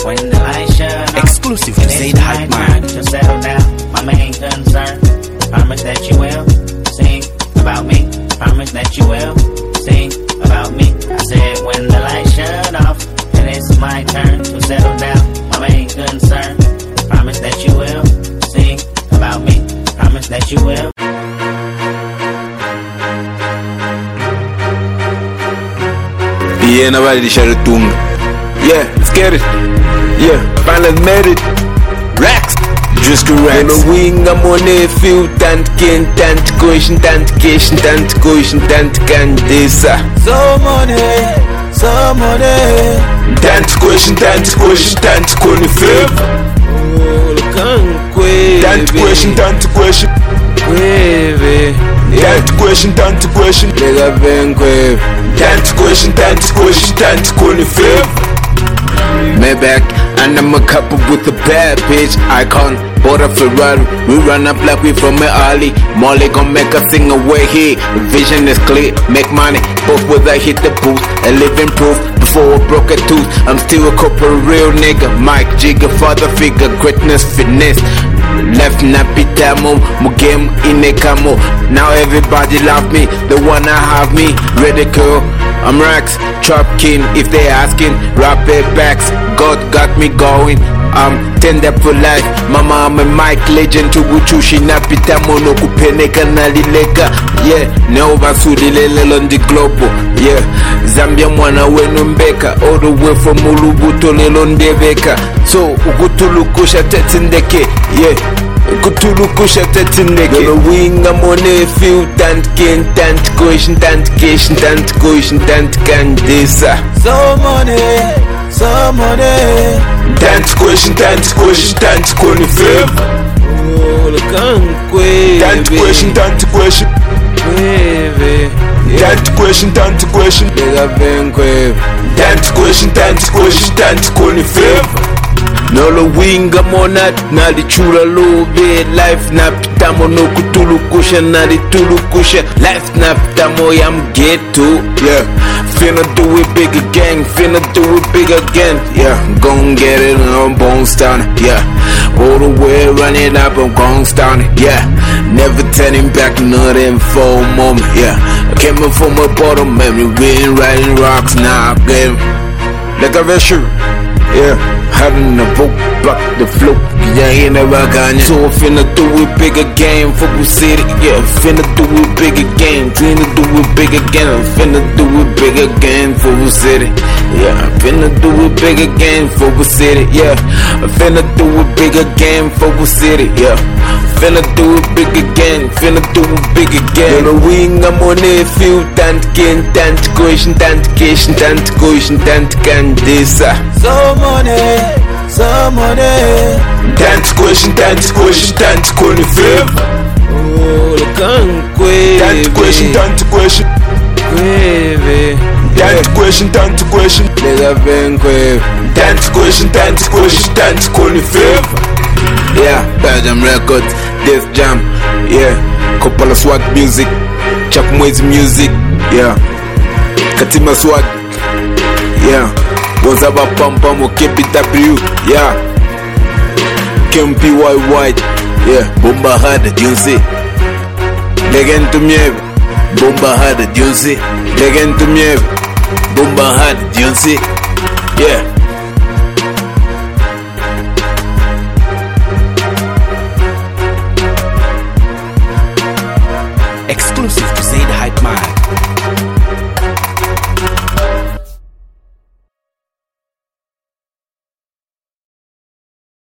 when the lights shut off. Exclusive to Say the Hype Man. To settle down, my main concern. Promise that you will sing about me. Promise that you will sing about me. I said when the lights shut off, and it's my turn to settle down. My main concern. Promise that you will sing about me. Promise that you will. Yeah, nobody to shut it down. Yeah, let's get it. Yeah, finally made it. Racks. Just a racks. On the wing, I'm on a few tant question, tant candisa. So money. Tant question, confirm. Tant question. Tant question. Lega ben kwe. Tant question, confirm. Maybach, and I'm a couple with a bad bitch icon. Bought a Ferrari, we run up like we from a alley. Molly gon' make a thing away here. Vision is clear, make money, both with I hit the booth. A living proof, before I broke a tooth. I'm still a corporate real nigga. Mike Jigger, father figure, greatness, fitness. Left nappy tamo, game in a camo. Now everybody love me, they wanna have me. Ridicule, I'm Rax, Trap King. If they asking, rap it backs. God got me going, I'm tender for life. Mama, I'm a Mike legend. Tubuchushi nappy tamo no kupeneka na lileka. Yeah, neova sudilele on the global. Yeah, Zambia mwana wenu mbeka. All the way from Ulubuto lelondeveka. So, ukutulukusha tetindeke. Yeah, ukutulukusha tetindeke. Gonna wing, I'm on a few tant question, tant candisa. So money. Tant question, confirm. Tant question. Tant question. Lega ben kwe. Tant question, confirm. No lo wing, I'm on that. Na di chula low bit. Life na pitamo no kutulukusha. Na di tulukusha. Life na pitamo yam get to. Yeah, finna do it big again. Finna do it big again. Yeah, gon' get it on Bones Town. Yeah, all the way run it up on Bones Town. Yeah, never turning back, nothing for a moment. Yeah, I came up from my bottom, man. We been riding rocks now. Game like a vessel. Yeah, having a vote back the flow. Yeah, ain't never gone. So finna do it big again for the city. Yeah, finna do it big again. Finna do it big again. Finna do it big again for the city. Yeah, finna do it big again for the city. Yeah, finna do it big again for the city. Yeah, finna do it big again. Finna do it big again. On the wing, I'm on a few tant question, tant candisa. So money. Tant question, confirm. Tant question. Tant question. Lega ben kwe. Tant question, confirm. Yeah, Belgium Records, Death Jam. Yeah, Kopala Swag Music, Chuck Mwezi Music. Yeah, Katima Swag. Yeah, Wazaba Pam Pam KPW. Yeah, Kempi White. Yeah, Bomba Hard, you see. Legend to me, Bomba Hard, you see. Legend to me, Bomba Hard, you see. Yeah. Exclusive to Say the Hype Man.